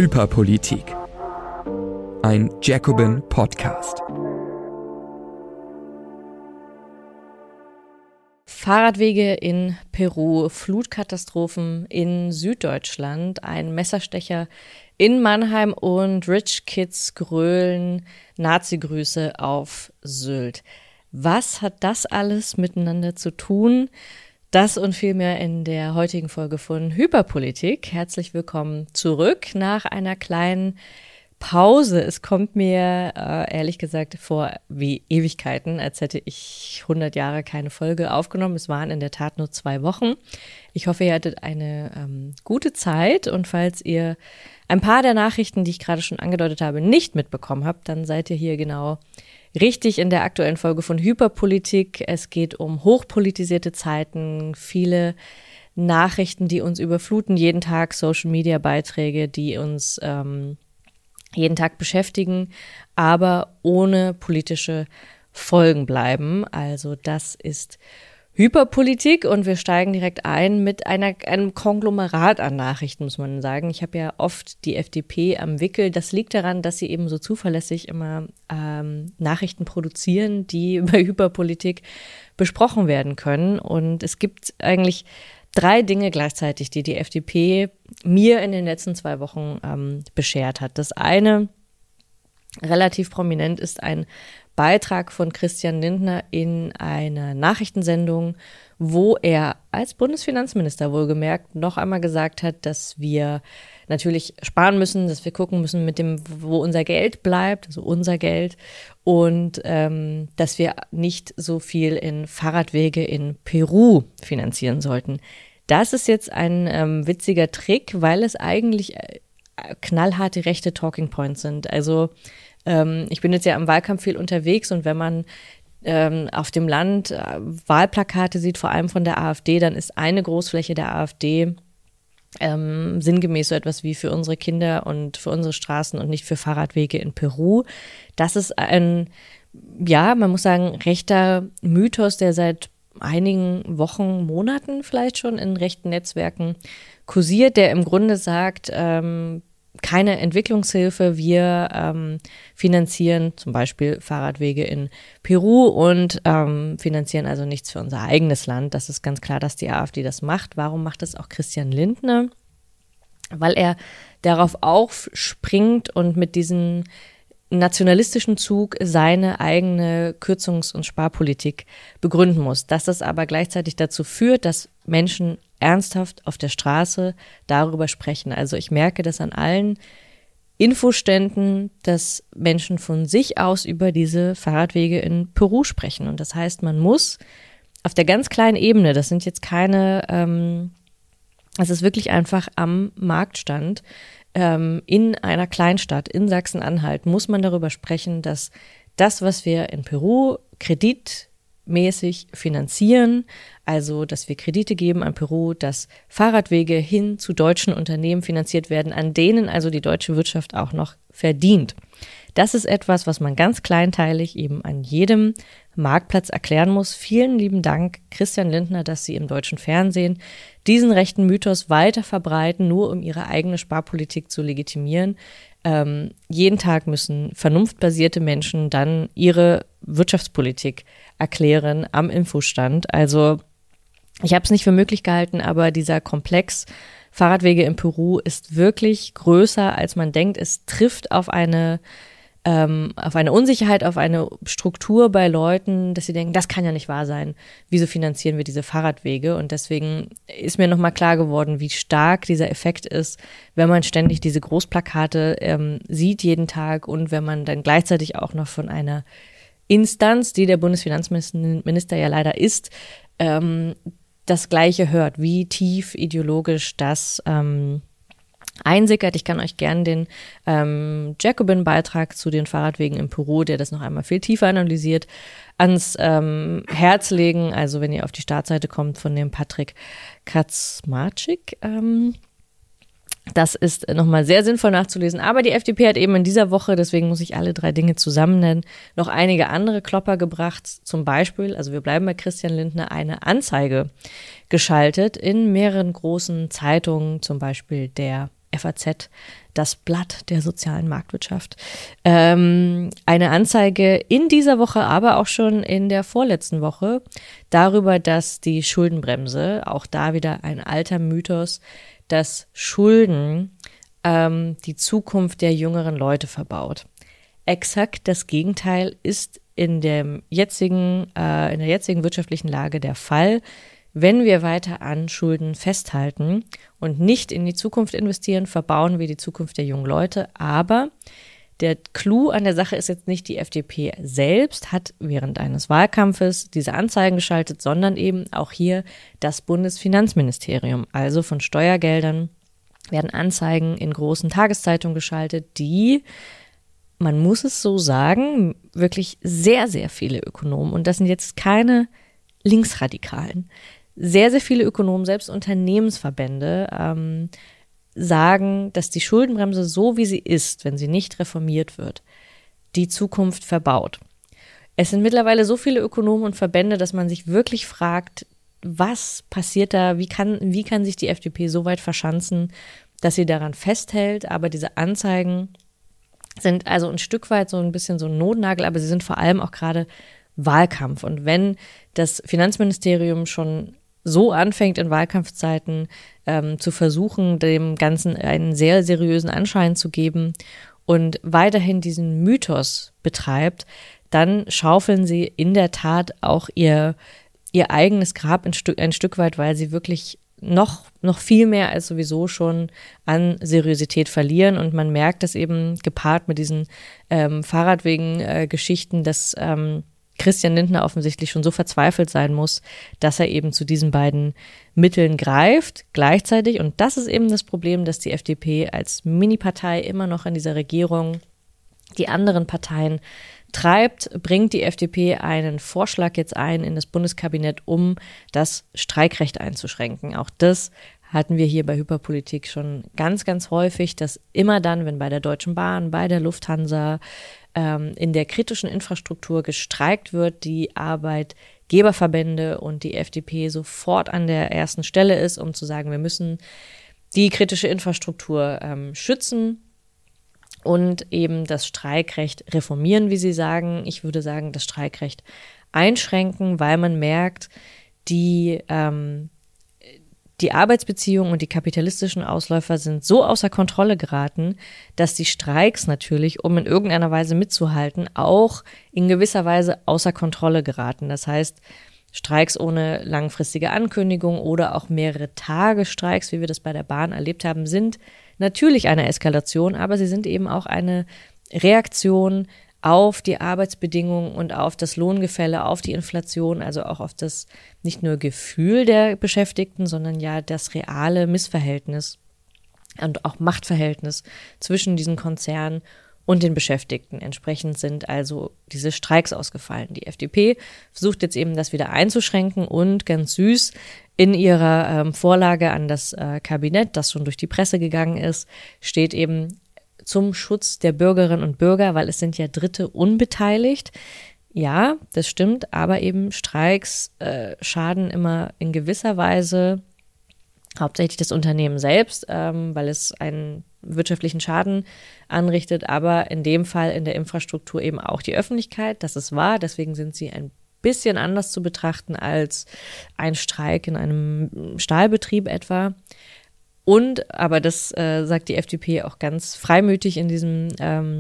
Hyperpolitik. Ein Jacobin Podcast. Fahrradwege in Peru, Flutkatastrophen in Süddeutschland, ein Messerstecher in Mannheim und Rich Kids grölen Nazi-Grüße auf Sylt. Was hat das alles miteinander zu tun? Das und viel mehr in der heutigen Folge von Hyperpolitik. Herzlich willkommen zurück nach einer kleinen Pause. Es kommt mir ehrlich gesagt vor wie Ewigkeiten, als hätte ich 100 Jahre keine Folge aufgenommen. Es waren in der Tat nur 2 Wochen. Ich hoffe, ihr hattet eine gute Zeit und falls ihr ein paar der Nachrichten, die ich gerade schon angedeutet habe, nicht mitbekommen habt, dann seid ihr hier genau richtig in der aktuellen Folge von Hyperpolitik. Es geht um hochpolitisierte Zeiten, viele Nachrichten, die uns überfluten, jeden Tag Social-Media-Beiträge, die uns jeden Tag beschäftigen, aber ohne politische Folgen bleiben. Also das ist Hyperpolitik und wir steigen direkt ein mit einem Konglomerat an Nachrichten, muss man sagen. Ich habe ja oft die FDP am Wickel. Das liegt daran, dass sie eben so zuverlässig immer Nachrichten produzieren, die bei Hyperpolitik besprochen werden können. Und es gibt eigentlich 3 Dinge gleichzeitig, die die FDP mir in den letzten 2 Wochen beschert hat. Das eine, relativ prominent, ist ein Beitrag von Christian Lindner in einer Nachrichtensendung, wo er als Bundesfinanzminister wohlgemerkt noch einmal gesagt hat, dass wir natürlich sparen müssen, dass wir gucken müssen mit dem, wo unser Geld bleibt, also unser Geld, und dass wir nicht so viel in Fahrradwege in Peru finanzieren sollten. Das ist jetzt ein witziger Trick, weil es eigentlich knallharte rechte Talking Points sind. Also ich bin jetzt ja im Wahlkampf viel unterwegs und wenn man auf dem Land Wahlplakate sieht, vor allem von der AfD, dann ist eine Großfläche der AfD sinngemäß so etwas wie für unsere Kinder und für unsere Straßen und nicht für Fahrradwege in Peru. Das ist ein, ja, man muss sagen, rechter Mythos, der seit einigen Wochen, Monaten vielleicht schon in rechten Netzwerken kursiert, der im Grunde sagt, keine Entwicklungshilfe, wir finanzieren zum Beispiel Fahrradwege in Peru und finanzieren also nichts für unser eigenes Land. Das ist ganz klar, dass die AfD das macht. Warum macht das auch Christian Lindner? Weil er darauf aufspringt und mit diesem nationalistischen Zug seine eigene Kürzungs- und Sparpolitik begründen muss. Dass das aber gleichzeitig dazu führt, dass Menschen ernsthaft auf der Straße darüber sprechen. Also ich merke das an allen Infoständen, dass Menschen von sich aus über diese Fahrradwege in Peru sprechen. Und das heißt, man muss auf der ganz kleinen Ebene, das sind jetzt keine, es ist wirklich einfach am Marktstand, in einer Kleinstadt in Sachsen-Anhalt muss man darüber sprechen, dass das, was wir in Peru kreditmäßig finanzieren, also dass wir Kredite geben an Peru, dass Fahrradwege hin zu deutschen Unternehmen finanziert werden, an denen also die deutsche Wirtschaft auch noch verdient. Das ist etwas, was man ganz kleinteilig eben an jedem Marktplatz erklären muss. Vielen lieben Dank, Christian Lindner, dass Sie im deutschen Fernsehen diesen rechten Mythos weiter verbreiten, nur um Ihre eigene Sparpolitik zu legitimieren. Jeden Tag müssen vernunftbasierte Menschen dann ihre Wirtschaftspolitik erklären am Infostand. Also ich habe es nicht für möglich gehalten, aber dieser Komplex Fahrradwege in Peru ist wirklich größer, als man denkt. Es trifft auf eine Unsicherheit, auf eine Struktur bei Leuten, dass sie denken, das kann ja nicht wahr sein. Wieso finanzieren wir diese Fahrradwege? Und deswegen ist mir nochmal klar geworden, wie stark dieser Effekt ist, wenn man ständig diese Großplakate sieht jeden Tag und wenn man dann gleichzeitig auch noch von einer Instanz, die der Bundesfinanzminister ja leider ist, das Gleiche hört, wie tief ideologisch das einsickert. Ich kann euch gerne den Jacobin-Beitrag zu den Fahrradwegen in Peru, der das noch einmal viel tiefer analysiert, ans Herz legen. Also wenn ihr auf die Startseite kommt von dem Patrick Kaczmarczyk, das ist nochmal sehr sinnvoll nachzulesen. Aber die FDP hat eben in dieser Woche, deswegen muss ich alle 3 Dinge zusammen nennen, noch einige andere Klopper gebracht. Zum Beispiel, also wir bleiben bei Christian Lindner, eine Anzeige geschaltet in mehreren großen Zeitungen, zum Beispiel der FAZ, das Blatt der sozialen Marktwirtschaft. Eine Anzeige in dieser Woche, aber auch schon in der vorletzten Woche darüber, dass die Schuldenbremse, auch da wieder ein alter Mythos, dass Schulden die Zukunft der jüngeren Leute verbaut. Exakt das Gegenteil ist in der jetzigen wirtschaftlichen Lage der Fall. Wenn wir weiter an Schulden festhalten und nicht in die Zukunft investieren, verbauen wir die Zukunft der jungen Leute. Aber der Clou an der Sache ist jetzt nicht, die FDP selbst hat während eines Wahlkampfes diese Anzeigen geschaltet, sondern eben auch hier das Bundesfinanzministerium. Also von Steuergeldern werden Anzeigen in großen Tageszeitungen geschaltet, die, man muss es so sagen, wirklich sehr, sehr viele Ökonomen, und das sind jetzt keine Linksradikalen, sehr, sehr viele Ökonomen, selbst Unternehmensverbände, sagen, dass die Schuldenbremse so wie sie ist, wenn sie nicht reformiert wird, die Zukunft verbaut. Es sind mittlerweile so viele Ökonomen und Verbände, dass man sich wirklich fragt, was passiert da, wie kann sich die FDP so weit verschanzen, dass sie daran festhält, aber diese Anzeigen sind also ein Stück weit so ein bisschen so ein Notnagel, aber sie sind vor allem auch gerade Wahlkampf. Und wenn das Finanzministerium schon so anfängt, in Wahlkampfzeiten zu versuchen, dem Ganzen einen sehr seriösen Anschein zu geben und weiterhin diesen Mythos betreibt, dann schaufeln sie in der Tat auch ihr eigenes Grab ein Stück weit, weil sie wirklich noch viel mehr als sowieso schon an Seriosität verlieren. Und man merkt das eben gepaart mit diesen Fahrradwegen-Geschichten, dass Christian Lindner offensichtlich schon so verzweifelt sein muss, dass er eben zu diesen beiden Mitteln greift. Gleichzeitig, und das ist eben das Problem, dass die FDP als Mini-Partei immer noch in dieser Regierung die anderen Parteien treibt, bringt die FDP einen Vorschlag jetzt ein in das Bundeskabinett, um das Streikrecht einzuschränken. Auch das hatten wir hier bei Hyperpolitik schon ganz, ganz häufig, dass immer dann, wenn bei der Deutschen Bahn, bei der Lufthansa, in der kritischen Infrastruktur gestreikt wird, die Arbeitgeberverbände und die FDP sofort an der ersten Stelle ist, um zu sagen, wir müssen die kritische Infrastruktur schützen und eben das Streikrecht reformieren, wie sie sagen. Ich würde sagen, das Streikrecht einschränken, weil man merkt, die Arbeitsbeziehungen und die kapitalistischen Ausläufer sind so außer Kontrolle geraten, dass die Streiks natürlich, um in irgendeiner Weise mitzuhalten, auch in gewisser Weise außer Kontrolle geraten. Das heißt, Streiks ohne langfristige Ankündigung oder auch mehrere Tage Streiks, wie wir das bei der Bahn erlebt haben, sind natürlich eine Eskalation, aber sie sind eben auch eine Reaktion auf die Arbeitsbedingungen und auf das Lohngefälle, auf die Inflation, also auch auf das nicht nur Gefühl der Beschäftigten, sondern ja das reale Missverhältnis und auch Machtverhältnis zwischen diesen Konzernen und den Beschäftigten. Entsprechend sind also diese Streiks ausgefallen. Die FDP versucht jetzt eben das wieder einzuschränken und ganz süß in ihrer Vorlage an das Kabinett, das schon durch die Presse gegangen ist, steht eben zum Schutz der Bürgerinnen und Bürger, weil es sind ja Dritte unbeteiligt. Ja, das stimmt, aber eben Streiks schaden immer in gewisser Weise hauptsächlich das Unternehmen selbst, weil es einen wirtschaftlichen Schaden anrichtet, aber in dem Fall in der Infrastruktur eben auch die Öffentlichkeit. Das ist wahr, deswegen sind sie ein bisschen anders zu betrachten als ein Streik in einem Stahlbetrieb etwa. Und, aber das sagt die FDP auch ganz freimütig in diesem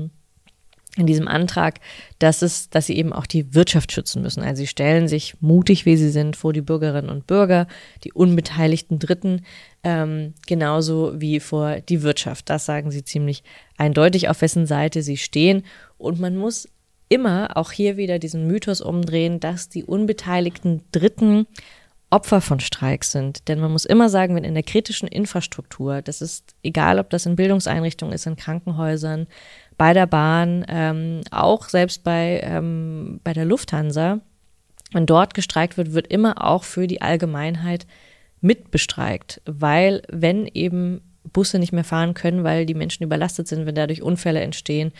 Antrag, dass sie eben auch die Wirtschaft schützen müssen. Also sie stellen sich mutig, wie sie sind, vor die Bürgerinnen und Bürger, die unbeteiligten Dritten, genauso wie vor die Wirtschaft. Das sagen sie ziemlich eindeutig, auf wessen Seite sie stehen. Und man muss immer auch hier wieder diesen Mythos umdrehen, dass die unbeteiligten Dritten Opfer von Streiks sind. Denn man muss immer sagen, wenn in der kritischen Infrastruktur, das ist egal, ob das in Bildungseinrichtungen ist, in Krankenhäusern, bei der Bahn, auch selbst bei der Lufthansa, wenn dort gestreikt wird, wird immer auch für die Allgemeinheit mitbestreikt. Weil wenn eben Busse nicht mehr fahren können, weil die Menschen überlastet sind, wenn dadurch Unfälle entstehen,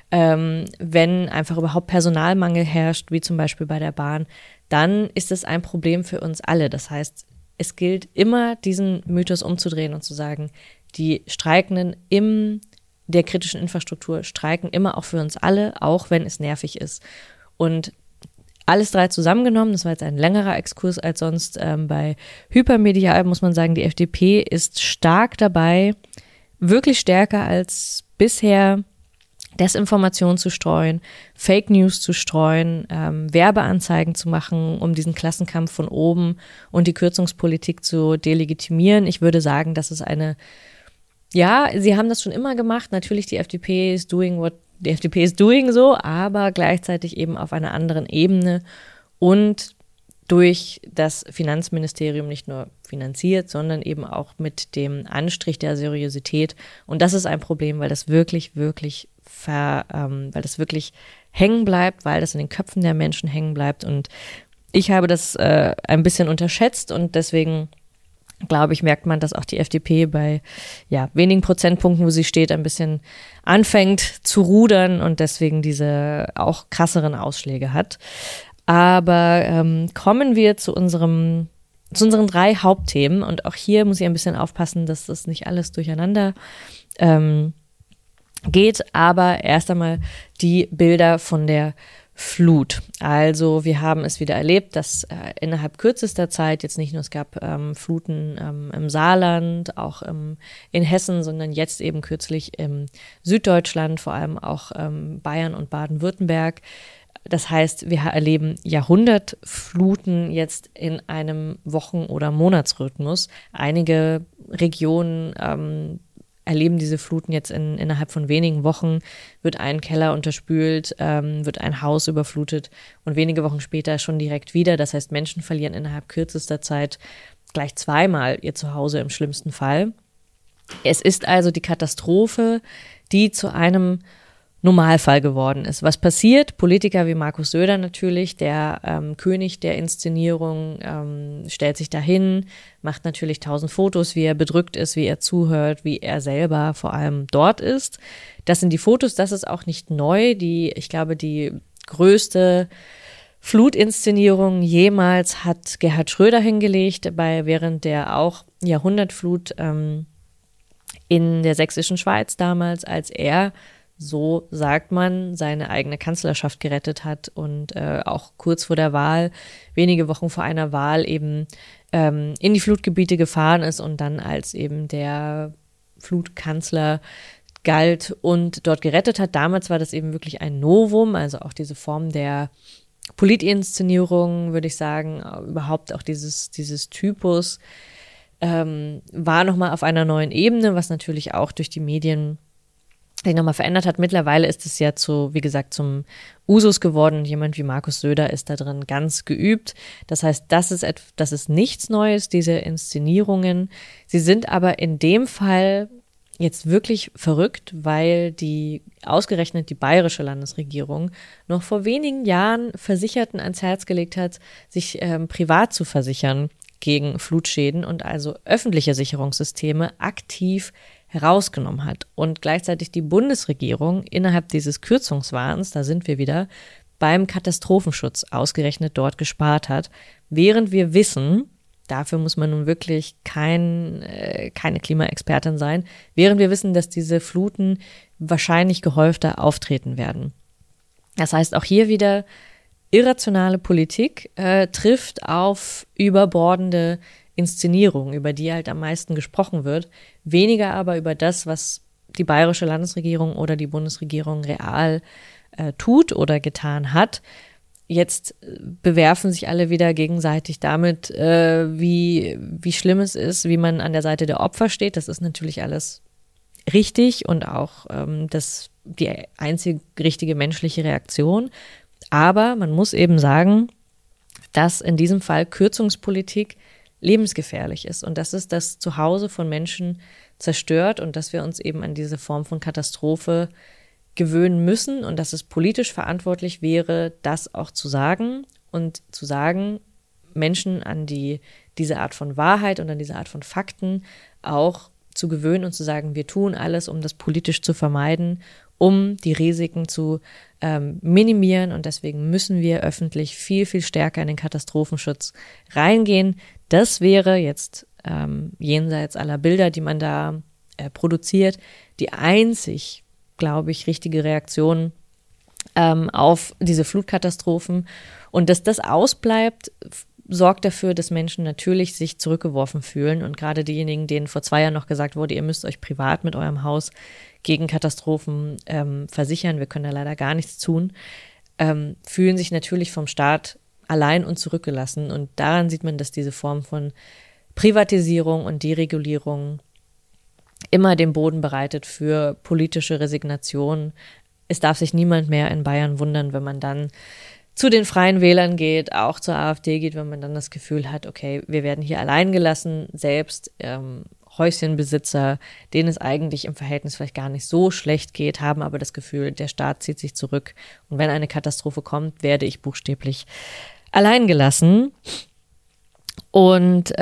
wenn einfach überhaupt Personalmangel herrscht, wie zum Beispiel bei der Bahn, dann ist es ein Problem für uns alle. Das heißt, es gilt immer, diesen Mythos umzudrehen und zu sagen, die Streikenden im der kritischen Infrastruktur streiken immer auch für uns alle, auch wenn es nervig ist. Und alles drei zusammengenommen, das war jetzt ein längerer Exkurs als sonst, bei Hypermedial muss man sagen, die FDP ist stark dabei, wirklich stärker als bisher, Desinformation zu streuen, Fake News zu streuen, Werbeanzeigen zu machen, um diesen Klassenkampf von oben und die Kürzungspolitik zu delegitimieren. Ich würde sagen, das ist sie haben das schon immer gemacht. Natürlich, die FDP ist doing so, aber gleichzeitig eben auf einer anderen Ebene und durch das Finanzministerium nicht nur finanziert, sondern eben auch mit dem Anstrich der Seriosität. Und das ist ein Problem, weil das wirklich hängen bleibt, weil das in den Köpfen der Menschen hängen bleibt. Und ich habe das ein bisschen unterschätzt und deswegen glaube ich, merkt man, dass auch die FDP bei wenigen Prozentpunkten, wo sie steht, ein bisschen anfängt zu rudern und deswegen diese auch krasseren Ausschläge hat. Aber kommen wir zu unseren 3 Hauptthemen und auch hier muss ich ein bisschen aufpassen, dass das nicht alles durcheinander geht, aber erst einmal die Bilder von der Flut. Also wir haben es wieder erlebt, dass innerhalb kürzester Zeit jetzt nicht nur es gab Fluten im Saarland, auch in Hessen, sondern jetzt eben kürzlich im Süddeutschland, vor allem auch Bayern und Baden-Württemberg. Das heißt, wir erleben Jahrhundertfluten jetzt in einem Wochen- oder Monatsrhythmus. Einige Regionen erleben diese Fluten jetzt innerhalb von wenigen Wochen, wird ein Keller unterspült, wird ein Haus überflutet und wenige Wochen später schon direkt wieder. Das heißt, Menschen verlieren innerhalb kürzester Zeit gleich zweimal ihr Zuhause im schlimmsten Fall. Es ist also die Katastrophe, die zu einem Normalfall geworden ist. Was passiert? Politiker wie Markus Söder natürlich, der König der Inszenierung, stellt sich dahin, macht natürlich 1000 Fotos, wie er bedrückt ist, wie er zuhört, wie er selber vor allem dort ist. Das sind die Fotos, das ist auch nicht neu. Ich glaube, die größte Flutinszenierung jemals hat Gerhard Schröder hingelegt, während der auch Jahrhundertflut in der sächsischen Schweiz damals, als er, so sagt man, seine eigene Kanzlerschaft gerettet hat und auch kurz vor der Wahl, wenige Wochen vor einer Wahl eben in die Flutgebiete gefahren ist und dann als eben der Flutkanzler galt und dort gerettet hat. Damals war das eben wirklich ein Novum, also auch diese Form der Politinszenierung, würde ich sagen, überhaupt auch dieses Typus war nochmal auf einer neuen Ebene, was natürlich auch durch die Medien sich nochmal verändert hat. Mittlerweile ist es ja wie gesagt, zum Usus geworden. Jemand wie Markus Söder ist da drin ganz geübt. Das heißt, das ist nichts Neues, diese Inszenierungen. Sie sind aber in dem Fall jetzt wirklich verrückt, weil ausgerechnet die bayerische Landesregierung noch vor wenigen Jahren Versicherten ans Herz gelegt hat, sich privat zu versichern gegen Flutschäden und also öffentliche Sicherungssysteme aktiv herausgenommen hat und gleichzeitig die Bundesregierung innerhalb dieses Kürzungswahns, da sind wir wieder, beim Katastrophenschutz ausgerechnet dort gespart hat, während wir wissen, dafür muss man nun wirklich keine Klimaexpertin sein, während wir wissen, dass diese Fluten wahrscheinlich gehäufter auftreten werden. Das heißt, auch hier wieder irrationale Politik trifft auf überbordende Inszenierung, über die halt am meisten gesprochen wird, weniger aber über das, was die bayerische Landesregierung oder die Bundesregierung real tut oder getan hat. Jetzt bewerfen sich alle wieder gegenseitig damit, wie schlimm es ist, wie man an der Seite der Opfer steht. Das ist natürlich alles richtig und auch die einzig richtige menschliche Reaktion. Aber man muss eben sagen, dass in diesem Fall Kürzungspolitik lebensgefährlich ist und dass es das Zuhause von Menschen zerstört und dass wir uns eben an diese Form von Katastrophe gewöhnen müssen und dass es politisch verantwortlich wäre, das auch zu sagen und zu sagen, Menschen an diese Art von Wahrheit und an diese Art von Fakten auch zu gewöhnen und zu sagen, wir tun alles, um das politisch zu vermeiden, um die Risiken zu minimieren und deswegen müssen wir öffentlich viel, viel stärker in den Katastrophenschutz reingehen. Das wäre jetzt jenseits aller Bilder, die man da produziert, die einzig, glaube ich, richtige Reaktion auf diese Flutkatastrophen. Und dass das ausbleibt, sorgt dafür, dass Menschen natürlich sich zurückgeworfen fühlen. Und gerade diejenigen, denen vor 2 Jahren noch gesagt wurde, ihr müsst euch privat mit eurem Haus gegen Katastrophen versichern, wir können da leider gar nichts tun, fühlen sich natürlich vom Staat allein und zurückgelassen. Und daran sieht man, dass diese Form von Privatisierung und Deregulierung immer den Boden bereitet für politische Resignation. Es darf sich niemand mehr in Bayern wundern, wenn man dann zu den Freien Wählern geht, auch zur AfD geht, wenn man dann das Gefühl hat, okay, wir werden hier allein gelassen, selbst Häuschenbesitzer, denen es eigentlich im Verhältnis vielleicht gar nicht so schlecht geht, haben aber das Gefühl, der Staat zieht sich zurück und wenn eine Katastrophe kommt, werde ich buchstäblich allein gelassen. Und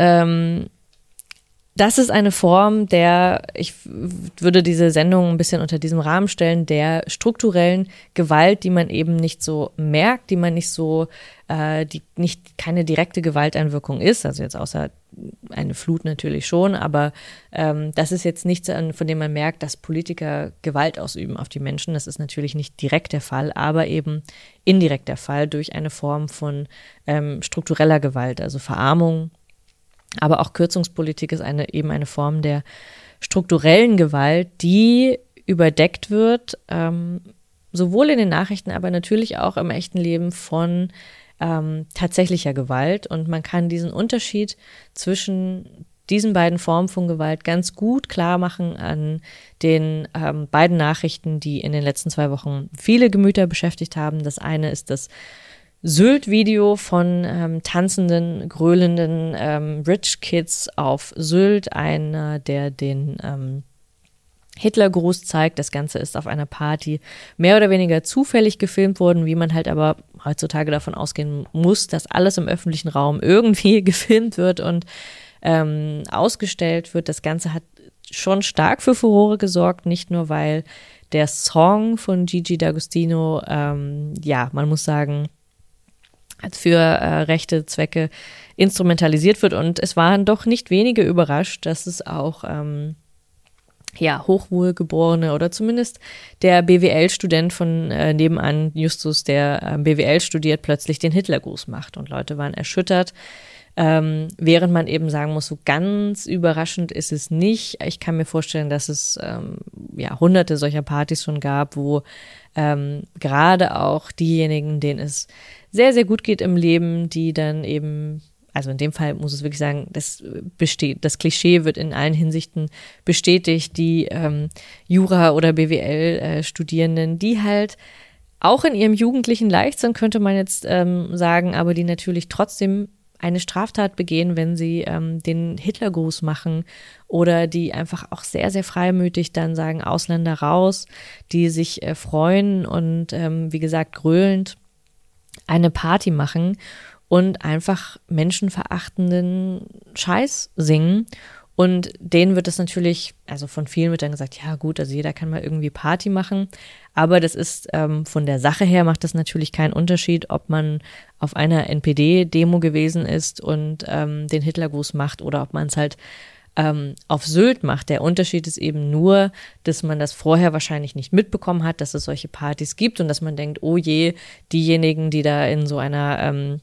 das ist eine Form ich würde diese Sendung ein bisschen unter diesem Rahmen stellen, der strukturellen Gewalt, die man eben nicht so merkt, die man nicht so, die nicht keine direkte Gewalteinwirkung ist, also jetzt außer eine Flut natürlich schon, aber das ist jetzt nichts, von dem man merkt, dass Politiker Gewalt ausüben auf die Menschen. Das ist natürlich nicht direkt der Fall, aber eben indirekt der Fall durch eine Form von struktureller Gewalt, also Verarmung. Aber auch Kürzungspolitik ist eben eine Form der strukturellen Gewalt, die überdeckt wird, sowohl in den Nachrichten, aber natürlich auch im echten Leben von tatsächlicher Gewalt. Und man kann diesen Unterschied zwischen diesen beiden Formen von Gewalt ganz gut klar machen an den beiden Nachrichten, die in den letzten 2 Wochen viele Gemüter beschäftigt haben. Das eine ist das Sylt-Video von tanzenden, gröhlenden Rich Kids auf Sylt, einer, der den Hitlergruß zeigt. Das Ganze ist auf einer Party mehr oder weniger zufällig gefilmt worden, wie man halt aber heutzutage davon ausgehen muss, dass alles im öffentlichen Raum irgendwie gefilmt wird und ausgestellt wird. Das Ganze hat schon stark für Furore gesorgt, nicht nur, weil der Song von Gigi D'Agostino, man muss sagen, für rechte Zwecke instrumentalisiert wird. Und es waren doch nicht wenige überrascht, dass es auch Hochwohlgeborene oder zumindest der BWL-Student von nebenan, Justus, der BWL studiert, plötzlich den Hitlergruß macht. Und Leute waren erschüttert, während man eben sagen muss, so ganz überraschend ist es nicht. Ich kann mir vorstellen, dass es hunderte solcher Partys schon gab, wo gerade auch diejenigen, denen es sehr, sehr gut geht im Leben, die dann eben, also in dem Fall muss es wirklich sagen, das Klischee wird in allen Hinsichten bestätigt, die Jura- oder BWL-Studierenden, die halt auch in ihrem jugendlichen Leichtsinn, könnte man jetzt sagen, aber die natürlich trotzdem eine Straftat begehen, wenn sie den Hitlergruß machen oder die einfach auch sehr, sehr freimütig dann sagen, Ausländer raus, die sich freuen und wie gesagt gröhlend eine Party machen und einfach menschenverachtenden Scheiß singen. Und denen wird das natürlich, also von vielen wird dann gesagt, ja gut, also jeder kann mal irgendwie Party machen. Aber das ist von der Sache her macht das natürlich keinen Unterschied, ob man auf einer NPD-Demo gewesen ist und den Hitlergruß macht oder ob man es halt auf Sylt macht. Der Unterschied ist eben nur, dass man das vorher wahrscheinlich nicht mitbekommen hat, dass es solche Partys gibt und dass man denkt, oh je, diejenigen, die da in so einer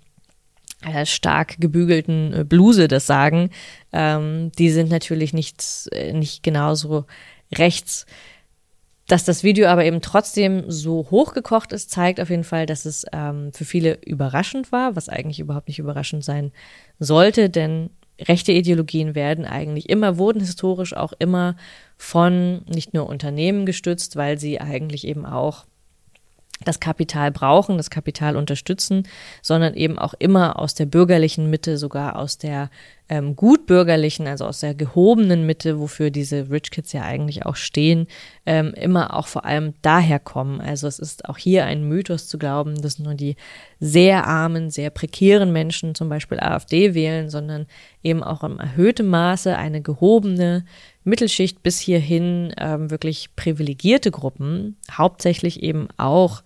stark gebügelten Bluse das sagen, die sind natürlich nicht genauso rechts. Dass das Video aber eben trotzdem so hochgekocht ist, zeigt auf jeden Fall, dass es für viele überraschend war, was eigentlich überhaupt nicht überraschend sein sollte, denn rechte Ideologien wurden historisch auch immer von nicht nur Unternehmen gestützt, weil sie eigentlich eben auch das Kapital brauchen, das Kapital unterstützen, sondern eben auch immer aus der bürgerlichen Mitte, sogar aus der gutbürgerlichen, also aus der gehobenen Mitte, wofür diese Rich Kids ja eigentlich auch stehen, immer auch vor allem daher kommen. Also es ist auch hier ein Mythos zu glauben, dass nur die sehr armen, sehr prekären Menschen zum Beispiel AfD wählen, sondern eben auch im erhöhten Maße eine gehobene Mittelschicht bis hierhin wirklich privilegierte Gruppen, hauptsächlich eben auch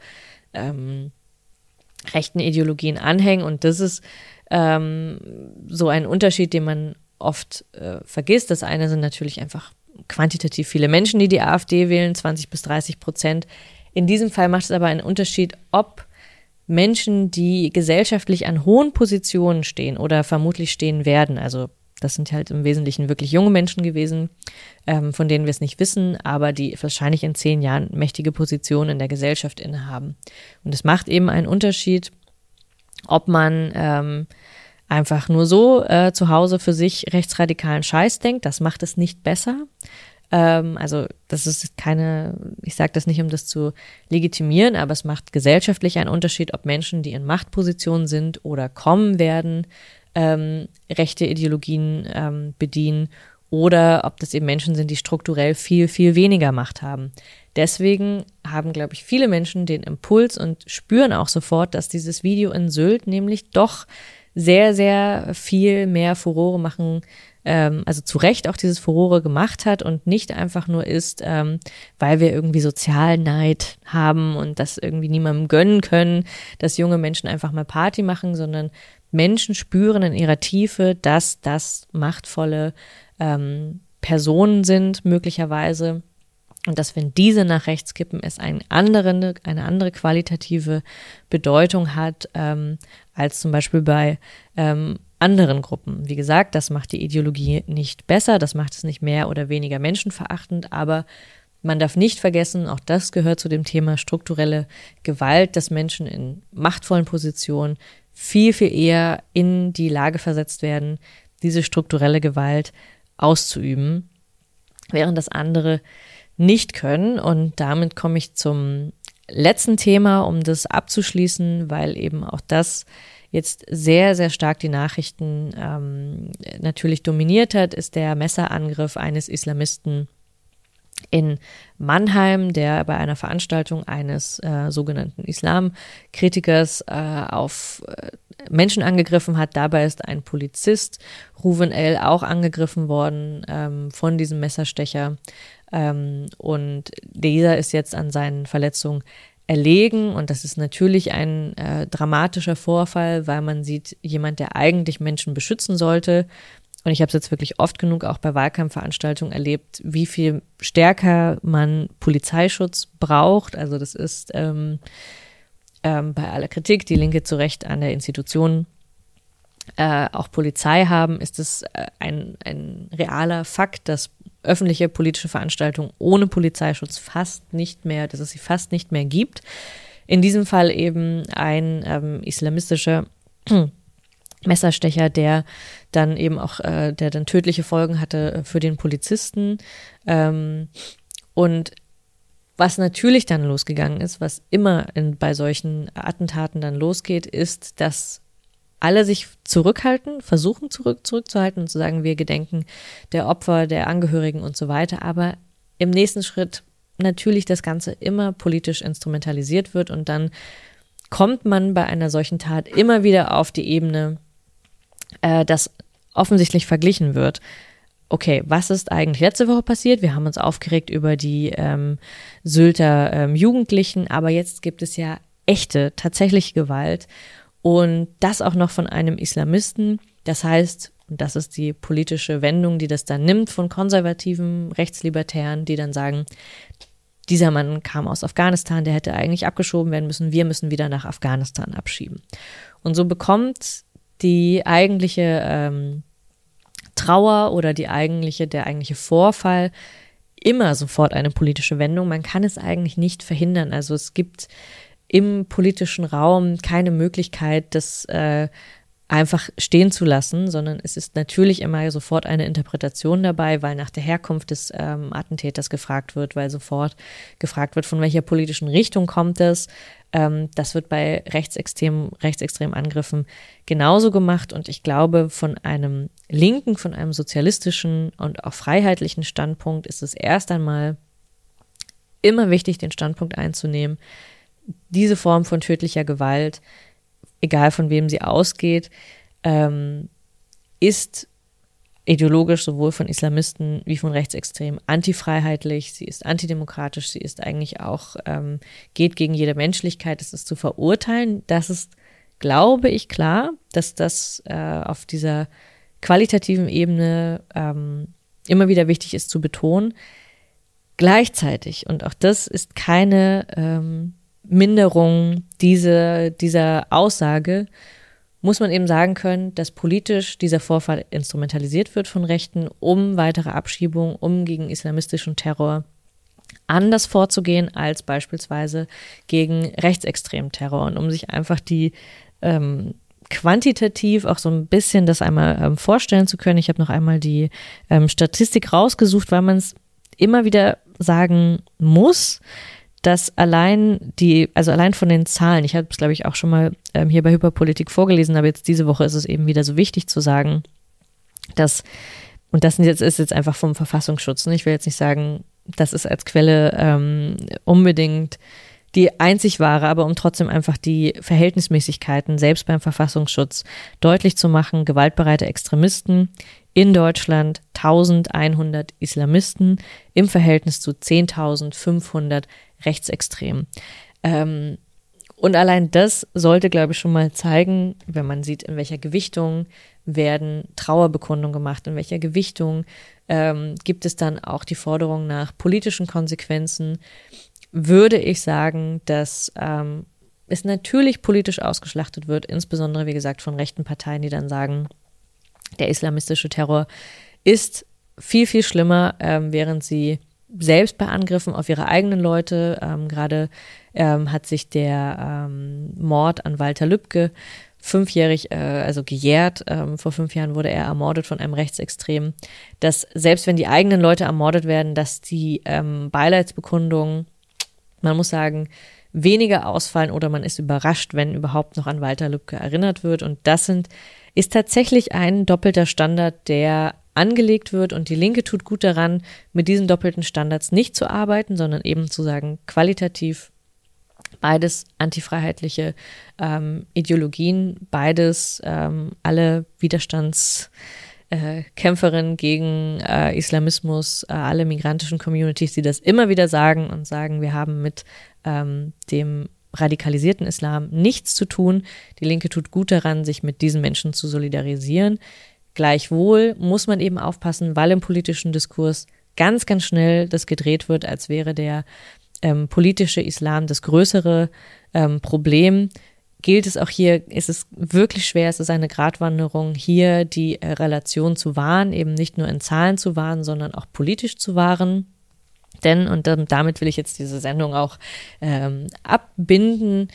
rechten Ideologien anhängen. Und das ist so ein Unterschied, den man oft vergisst. Das eine sind natürlich einfach quantitativ viele Menschen, die die AfD wählen, 20-30%. In diesem Fall macht es aber einen Unterschied, ob Menschen, die gesellschaftlich an hohen Positionen stehen oder vermutlich stehen werden, also das sind halt im Wesentlichen wirklich junge Menschen gewesen, von denen wir es nicht wissen, aber die wahrscheinlich in 10 Jahren mächtige Positionen in der Gesellschaft innehaben. Und es macht eben einen Unterschied, ob man einfach nur so zu Hause für sich rechtsradikalen Scheiß denkt. Das macht es nicht besser. Also das ist ich sage das nicht, um das zu legitimieren, aber es macht gesellschaftlich einen Unterschied, ob Menschen, die in Machtpositionen sind oder kommen werden, rechte Ideologien bedienen oder ob das eben Menschen sind, die strukturell viel, viel weniger Macht haben. Deswegen haben, glaube ich, viele Menschen den Impuls und spüren auch sofort, dass dieses Video in Sylt nämlich doch sehr, sehr viel mehr Furore machen, also zu Recht auch dieses Furore gemacht hat und nicht einfach nur ist, weil wir irgendwie Sozialneid haben und das irgendwie niemandem gönnen können, dass junge Menschen einfach mal Party machen, sondern Menschen spüren in ihrer Tiefe, dass das machtvolle Personen sind, möglicherweise. Und dass, wenn diese nach rechts kippen, es eine andere qualitative Bedeutung hat, als zum Beispiel bei anderen Gruppen. Wie gesagt, das macht die Ideologie nicht besser, das macht es nicht mehr oder weniger menschenverachtend, aber man darf nicht vergessen, auch das gehört zu dem Thema strukturelle Gewalt, dass Menschen in machtvollen Positionen viel, viel eher in die Lage versetzt werden, diese strukturelle Gewalt auszuüben, während das andere nicht können. Und damit komme ich zum letzten Thema, um das abzuschließen, weil eben auch das jetzt sehr, sehr stark die Nachrichten natürlich dominiert hat, ist der Messerangriff eines Islamisten in Mannheim, der bei einer Veranstaltung eines sogenannten Islamkritikers auf Menschen angegriffen hat. Dabei ist ein Polizist, Ruven L., auch angegriffen worden von diesem Messerstecher. Und dieser ist jetzt an seinen Verletzungen erlegen. Und das ist natürlich ein dramatischer Vorfall, weil man sieht, jemand, der eigentlich Menschen beschützen sollte. Und ich habe es jetzt wirklich oft genug auch bei Wahlkampfveranstaltungen erlebt, wie viel stärker man Polizeischutz braucht. Also das ist bei aller Kritik, die Linke zu Recht an der Institution auch Polizei haben, ist es ein realer Fakt, dass öffentliche politische Veranstaltungen ohne Polizeischutz dass es sie fast nicht mehr gibt. In diesem Fall eben ein islamistischer Messerstecher, der dann eben auch, der dann tödliche Folgen hatte für den Polizisten. Und was natürlich dann losgegangen ist, was immer bei solchen Attentaten dann losgeht, ist, dass alle sich zurückhalten, versuchen zurückzuhalten und zu sagen, wir gedenken der Opfer, der Angehörigen und so weiter, aber im nächsten Schritt natürlich das Ganze immer politisch instrumentalisiert wird und dann kommt man bei einer solchen Tat immer wieder auf die Ebene, dass offensichtlich verglichen wird. Okay, was ist eigentlich letzte Woche passiert? Wir haben uns aufgeregt über die Sylter Jugendlichen, aber jetzt gibt es ja echte, tatsächliche Gewalt und das auch noch von einem Islamisten. Das heißt, und das ist die politische Wendung, die das dann nimmt von konservativen Rechtslibertären, die dann sagen, dieser Mann kam aus Afghanistan, der hätte eigentlich abgeschoben werden müssen, wir müssen wieder nach Afghanistan abschieben. Und so bekommt die eigentliche Trauer oder der eigentliche Vorfall immer sofort eine politische Wendung. Man kann es eigentlich nicht verhindern. Also es gibt im politischen Raum keine Möglichkeit, das einfach stehen zu lassen, sondern es ist natürlich immer sofort eine Interpretation dabei, weil nach der Herkunft des Attentäters gefragt wird, weil sofort gefragt wird, von welcher politischen Richtung kommt es. Das wird bei rechtsextremen Angriffen genauso gemacht und ich glaube, von einem linken, von einem sozialistischen und auch freiheitlichen Standpunkt ist es erst einmal immer wichtig, den Standpunkt einzunehmen, diese Form von tödlicher Gewalt, egal von wem sie ausgeht, ist ideologisch sowohl von Islamisten wie von Rechtsextremen antifreiheitlich, sie ist antidemokratisch, sie ist eigentlich auch, geht gegen jede Menschlichkeit, es ist zu verurteilen. Das ist, glaube ich, klar, dass das auf dieser qualitativen Ebene immer wieder wichtig ist zu betonen. Gleichzeitig, und auch das ist keine Minderung dieser Aussage, muss man eben sagen können, dass politisch dieser Vorfall instrumentalisiert wird von Rechten, um weitere Abschiebungen, um gegen islamistischen Terror anders vorzugehen als beispielsweise gegen rechtsextremen Terror und um sich einfach die quantitativ auch so ein bisschen das einmal vorstellen zu können. Ich habe noch einmal die Statistik rausgesucht, weil man es immer wieder sagen muss, dass allein von den Zahlen, ich habe es glaube ich auch schon mal hier bei Hyperpolitik vorgelesen, aber jetzt diese Woche ist es eben wieder so wichtig zu sagen, dass, und das ist jetzt einfach vom Verfassungsschutz, ne? Ich will jetzt nicht sagen, das ist als Quelle unbedingt die einzig wahre, aber um trotzdem einfach die Verhältnismäßigkeiten selbst beim Verfassungsschutz deutlich zu machen, gewaltbereite Extremisten in Deutschland 1100 Islamisten im Verhältnis zu 10.500 Rechtsextremen. Und allein das sollte, glaube ich, schon mal zeigen, wenn man sieht, in welcher Gewichtung werden Trauerbekundungen gemacht, in welcher Gewichtung gibt es dann auch die Forderung nach politischen Konsequenzen, würde ich sagen, dass es natürlich politisch ausgeschlachtet wird, insbesondere, wie gesagt, von rechten Parteien, die dann sagen, der islamistische Terror ist viel, viel schlimmer, während sie selbst bei Angriffen auf ihre eigenen Leute, gerade hat sich der Mord an Walter Lübcke fünfjährig, also gejährt, vor 5 Jahren wurde er ermordet von einem Rechtsextremen, dass selbst wenn die eigenen Leute ermordet werden, dass die Beileidsbekundungen, man muss sagen, weniger ausfallen oder man ist überrascht, wenn überhaupt noch an Walter Lübcke erinnert wird. Und das ist tatsächlich ein doppelter Standard, der angelegt wird, und die Linke tut gut daran, mit diesen doppelten Standards nicht zu arbeiten, sondern eben zu sagen, qualitativ beides antifreiheitliche Ideologien, beides alle Widerstandskämpferinnen gegen Islamismus, alle migrantischen Communities, die das immer wieder sagen und sagen, wir haben mit dem radikalisierten Islam nichts zu tun. Die Linke tut gut daran, sich mit diesen Menschen zu solidarisieren. Gleichwohl muss man eben aufpassen, weil im politischen Diskurs ganz, ganz schnell das gedreht wird, als wäre der politische Islam das größere Problem. Gilt es auch hier, ist es wirklich schwer, es ist eine Gratwanderung, hier die Relation zu wahren, eben nicht nur in Zahlen zu wahren, sondern auch politisch zu wahren. Denn, und damit will ich jetzt diese Sendung auch abbinden,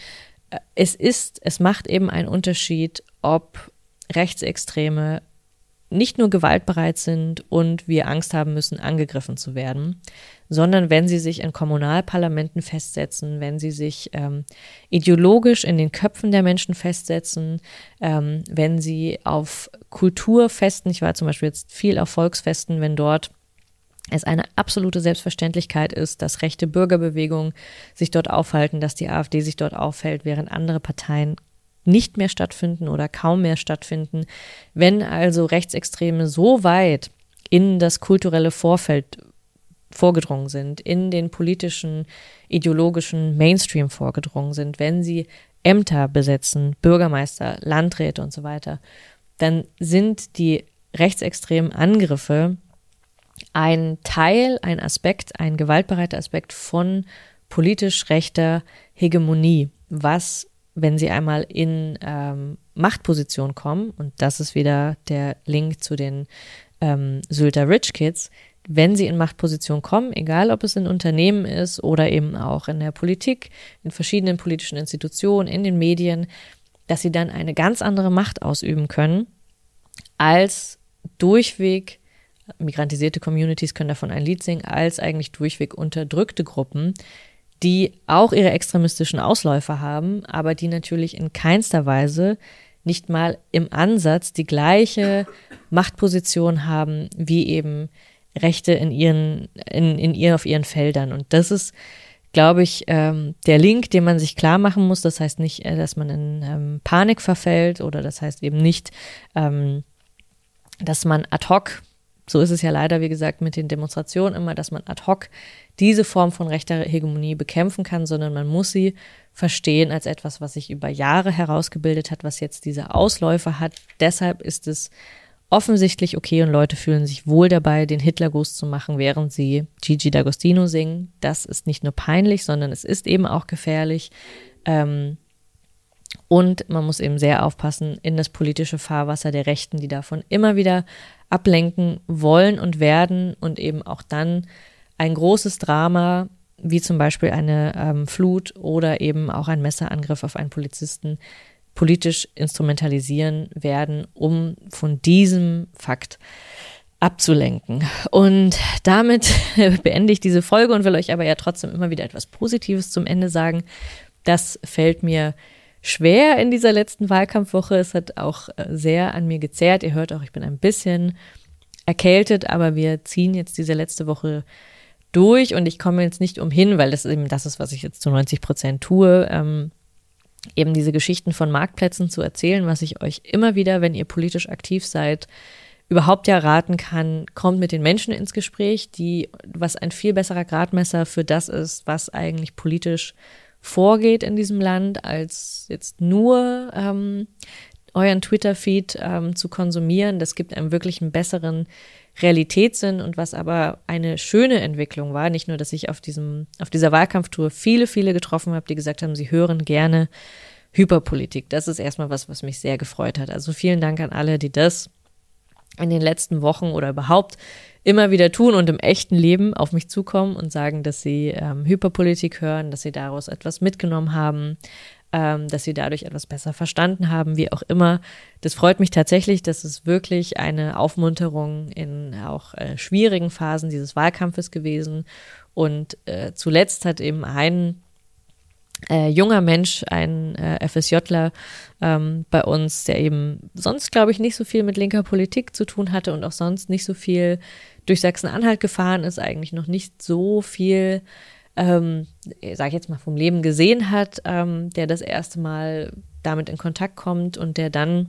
es macht eben einen Unterschied, ob Rechtsextreme nicht nur gewaltbereit sind und wir Angst haben müssen, angegriffen zu werden, sondern wenn sie sich in Kommunalparlamenten festsetzen, wenn sie sich ideologisch in den Köpfen der Menschen festsetzen, wenn sie auf Kulturfesten, ich war zum Beispiel jetzt viel auf Volksfesten, wenn dort es eine absolute Selbstverständlichkeit ist, dass rechte Bürgerbewegungen sich dort aufhalten, dass die AfD sich dort aufhält, während andere Parteien nicht mehr stattfinden oder kaum mehr stattfinden. Wenn also Rechtsextreme so weit in das kulturelle Vorfeld vorgedrungen sind, in den politischen, ideologischen Mainstream vorgedrungen sind, wenn sie Ämter besetzen, Bürgermeister, Landräte und so weiter, dann sind die rechtsextremen Angriffe ein Teil, ein Aspekt, ein gewaltbereiter Aspekt von politisch rechter Hegemonie, was, wenn sie einmal in Machtposition kommen, und das ist wieder der Link zu den Sylter Rich Kids, wenn sie in Machtposition kommen, egal ob es in Unternehmen ist oder eben auch in der Politik, in verschiedenen politischen Institutionen, in den Medien, dass sie dann eine ganz andere Macht ausüben können, als durchweg, migrantisierte Communities können davon ein Lied singen, als eigentlich durchweg unterdrückte Gruppen, die auch ihre extremistischen Ausläufer haben, aber die natürlich in keinster Weise, nicht mal im Ansatz, die gleiche Machtposition haben wie eben Rechte auf ihren Feldern. Und das ist, glaube ich, der Link, den man sich klar machen muss. Das heißt nicht, dass man in Panik verfällt, oder das heißt eben nicht, dass man ad hoc, so ist es ja leider, wie gesagt, mit den Demonstrationen immer, dass man ad hoc diese Form von rechter Hegemonie bekämpfen kann, sondern man muss sie verstehen als etwas, was sich über Jahre herausgebildet hat, was jetzt diese Ausläufer hat. Deshalb ist es offensichtlich okay und Leute fühlen sich wohl dabei, den Hitlergruß zu machen, während sie Gigi D'Agostino singen. Das ist nicht nur peinlich, sondern es ist eben auch gefährlich. Und man muss eben sehr aufpassen in das politische Fahrwasser der Rechten, die davon immer wieder ablenken wollen und werden und eben auch dann ein großes Drama, wie zum Beispiel eine Flut oder eben auch ein Messerangriff auf einen Polizisten, politisch instrumentalisieren werden, um von diesem Fakt abzulenken. Und damit beende ich diese Folge und will euch aber ja trotzdem immer wieder etwas Positives zum Ende sagen. Das fällt mir schwer in dieser letzten Wahlkampfwoche. Es hat auch sehr an mir gezerrt. Ihr hört auch, ich bin ein bisschen erkältet, aber wir ziehen jetzt diese letzte Woche durch und ich komme jetzt nicht umhin, weil das eben das ist, was ich jetzt zu 90% tue, eben diese Geschichten von Marktplätzen zu erzählen, was ich euch immer wieder, wenn ihr politisch aktiv seid, überhaupt ja raten kann, kommt mit den Menschen ins Gespräch, was ein viel besserer Gradmesser für das ist, was eigentlich politisch vorgeht in diesem Land, als jetzt nur euren Twitter-Feed zu konsumieren. Das gibt einem wirklich einen besseren Realitätssinn und was aber eine schöne Entwicklung war, nicht nur, dass ich auf dieser Wahlkampftour viele getroffen habe, die gesagt haben, sie hören gerne Hyperpolitik. Das ist erstmal was mich sehr gefreut hat. Also vielen Dank an alle, die das in den letzten Wochen oder überhaupt immer wieder tun und im echten Leben auf mich zukommen und sagen, dass sie Hyperpolitik hören, dass sie daraus etwas mitgenommen haben, dass sie dadurch etwas besser verstanden haben, wie auch immer. Das freut mich tatsächlich, das ist wirklich eine Aufmunterung in auch schwierigen Phasen dieses Wahlkampfes gewesen. Und zuletzt hat eben ein junger Mensch, ein FSJler bei uns, der eben sonst, glaube ich, nicht so viel mit linker Politik zu tun hatte und auch sonst nicht so viel durch Sachsen-Anhalt gefahren ist, eigentlich noch nicht so viel sage ich jetzt mal, vom Leben gesehen hat, der das erste Mal damit in Kontakt kommt und der dann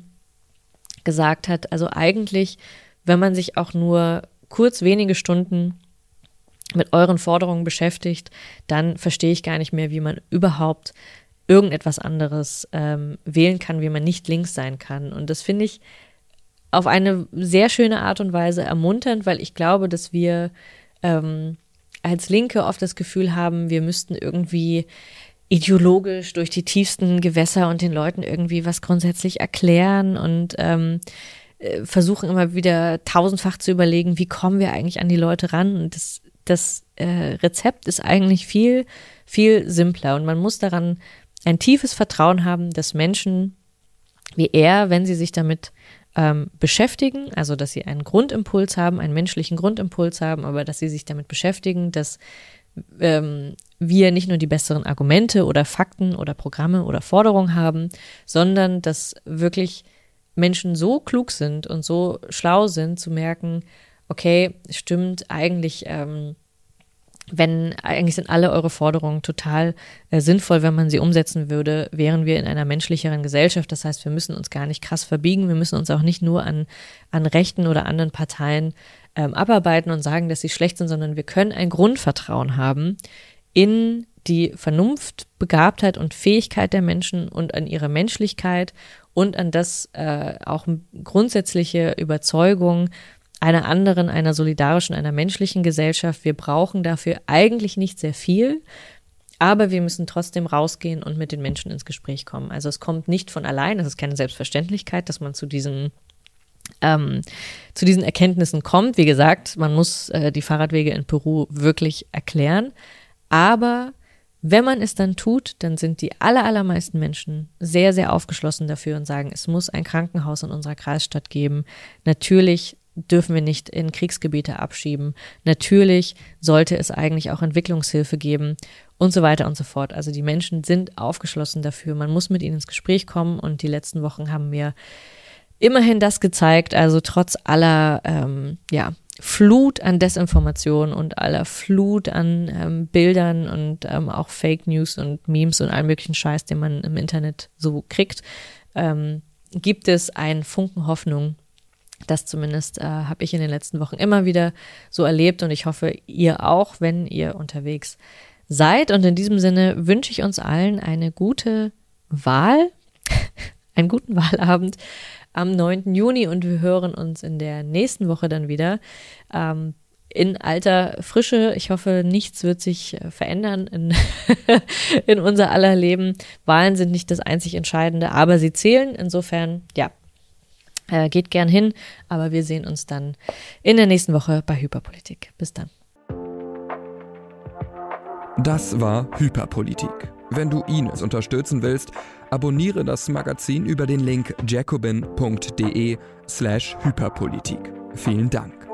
gesagt hat, also eigentlich, wenn man sich auch nur kurz wenige Stunden mit euren Forderungen beschäftigt, dann verstehe ich gar nicht mehr, wie man überhaupt irgendetwas anderes wählen kann, wie man nicht links sein kann. Und das finde ich auf eine sehr schöne Art und Weise ermunternd, weil ich glaube, dass wir als Linke oft das Gefühl haben, wir müssten irgendwie ideologisch durch die tiefsten Gewässer und den Leuten irgendwie was grundsätzlich erklären und versuchen immer wieder tausendfach zu überlegen, wie kommen wir eigentlich an die Leute ran. Und das Rezept ist eigentlich viel simpler und man muss daran ein tiefes Vertrauen haben, dass Menschen wie er, wenn sie sich damit beschäftigen, also dass sie einen Grundimpuls haben, einen menschlichen Grundimpuls haben, aber dass sie sich damit beschäftigen, dass wir nicht nur die besseren Argumente oder Fakten oder Programme oder Forderungen haben, sondern dass wirklich Menschen so klug sind und so schlau sind, zu merken, okay, stimmt, eigentlich sind alle eure Forderungen total sinnvoll, wenn man sie umsetzen würde, wären wir in einer menschlicheren Gesellschaft. Das heißt, wir müssen uns gar nicht krass verbiegen. Wir müssen uns auch nicht nur an rechten oder anderen Parteien abarbeiten und sagen, dass sie schlecht sind, sondern wir können ein Grundvertrauen haben in die Vernunft, Begabtheit und Fähigkeit der Menschen und an ihre Menschlichkeit und an das auch grundsätzliche Überzeugung einer anderen, einer solidarischen, einer menschlichen Gesellschaft. Wir brauchen dafür eigentlich nicht sehr viel, aber wir müssen trotzdem rausgehen und mit den Menschen ins Gespräch kommen. Also es kommt nicht von allein, es ist keine Selbstverständlichkeit, dass man zu diesen Erkenntnissen kommt. Wie gesagt, man muss die Fahrradwege in Peru wirklich erklären, aber wenn man es dann tut, dann sind die allermeisten Menschen sehr, sehr aufgeschlossen dafür und sagen, es muss ein Krankenhaus in unserer Kreisstadt geben. Natürlich dürfen wir nicht in Kriegsgebiete abschieben. Natürlich sollte es eigentlich auch Entwicklungshilfe geben und so weiter und so fort. Also die Menschen sind aufgeschlossen dafür. Man muss mit ihnen ins Gespräch kommen und die letzten Wochen haben mir immerhin das gezeigt. Also trotz aller Flut an Desinformation und aller Flut an Bildern und auch Fake News und Memes und allen möglichen Scheiß, den man im Internet so kriegt, gibt es einen Funken Hoffnung. Das zumindest habe ich in den letzten Wochen immer wieder so erlebt und ich hoffe, ihr auch, wenn ihr unterwegs seid. Und in diesem Sinne wünsche ich uns allen eine gute Wahl, einen guten Wahlabend am 9. Juni und wir hören uns in der nächsten Woche dann wieder. In alter Frische. Ich hoffe, nichts wird sich verändern in unser aller Leben. Wahlen sind nicht das einzig Entscheidende, aber sie zählen. Insofern, ja, geht gern hin. Aber wir sehen uns dann in der nächsten Woche bei Hyperpolitik. Bis dann. Das war Hyperpolitik. Wenn du Ines unterstützen willst, abonniere das Magazin über den Link jacobin.de/Hyperpolitik. Vielen Dank.